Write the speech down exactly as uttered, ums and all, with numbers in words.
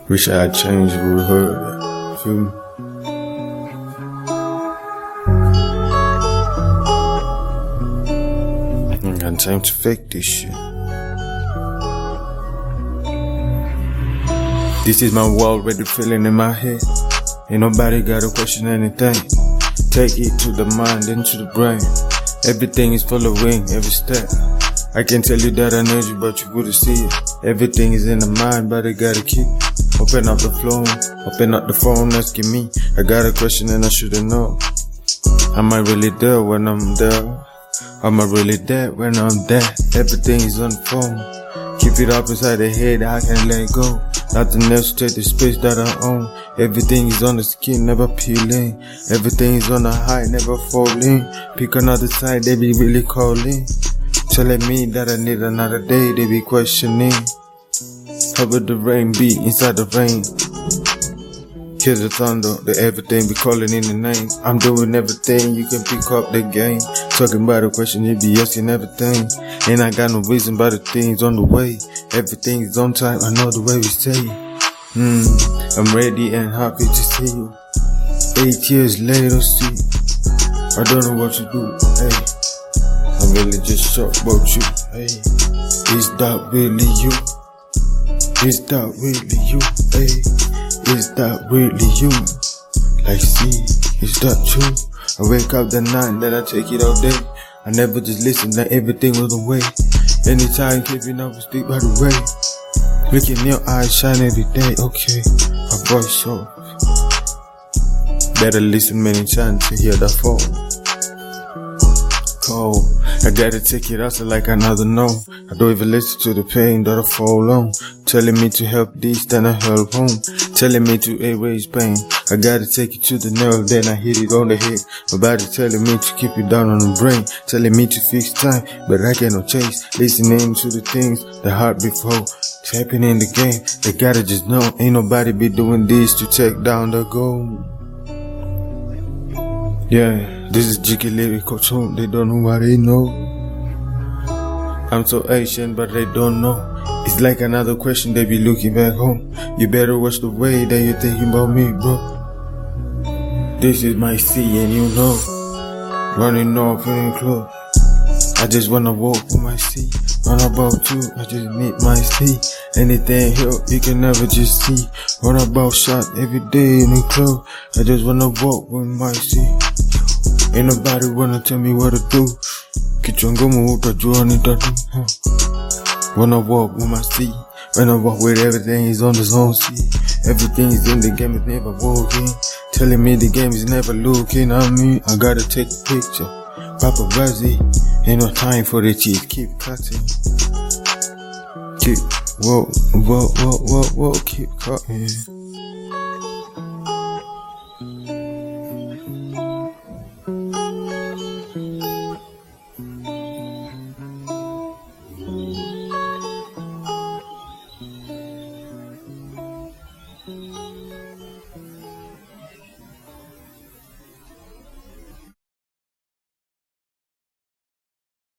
Wish I had changed if we heard that. Feel me? Ain't got time to fake this shit. This is my world with the feeling in my head. Ain't nobody gotta question anything. Take it to the mind, then to the brain. Everything is following every step. I can tell you that I know you, but you wouldn't see it. Everything is in the mind, but I gotta keep. Open up the phone, open up the phone, asking me. I got a question and I should've known. Am I really there when I'm there? Am I really there when I'm there? Everything is on the phone. Keep it up inside the head, I can't let go. Nothing else to take the space that I own. Everything is on the skin, never peeling. Everything is on the high, never falling. Pick another side, they be really calling. Telling me that I need another day, they be questioning. How would the rain be inside the rain? Hear the thunder, the everything be calling in the name. I'm doing everything, you can pick up the game. Talking about a question, you be asking everything. Ain't I got no reason but the things on the way. Everything is on time, I know the way we say. Hmm, I'm ready and happy to see you. Eight years later, see, I don't know what to do, hey. I'm really just shocked about you, hey. Is that really you? Is that really you, hey? Is that really you? Like, see, is that true? I wake up the night, then I take it all day. I never just listen, that everything was away. Anytime, keeping up with stick by the way. Looking in your eyes, shine every day, okay. My voice so. Better listen many times to hear that fall. Cold. I gotta take it out so like another no. I don't even listen to the pain that I fall on. Telling me to help this, then I help home. Telling me to erase pain. I gotta take it to the nerve, then I hit it on the head. My body telling me to keep it down on the brain. Telling me to fix time, but I cannot chase. Listening to the things the heart before. Tapping in the game, they gotta just know. Ain't nobody be doing this to take down the goal. Yeah, this is Jiggy Lyrical Tune. They don't know what they know. I'm so Asian, but they don't know. It's like another question, they be looking back home. You better watch the way that you're thinking about me, bro. This is my sea, and you know. Running off in the club. I just wanna walk with my sea. Run about you, I just need my sea. Anything help, you can never just see. Run about shot every day in the club. I just wanna walk with my sea. Ain't nobody wanna tell me what to do. Kichwangumu utajua nitadu. Wanna walk with my sea. When I walk with everything is on the zone, see. Everything is in the game, is never walking. Telling me the game is never looking at me. I gotta take a picture. Paparazzi. Ain't no time for the cheese, keep cutting. Keep, whoa, whoa, whoa, whoa, whoa, keep cutting.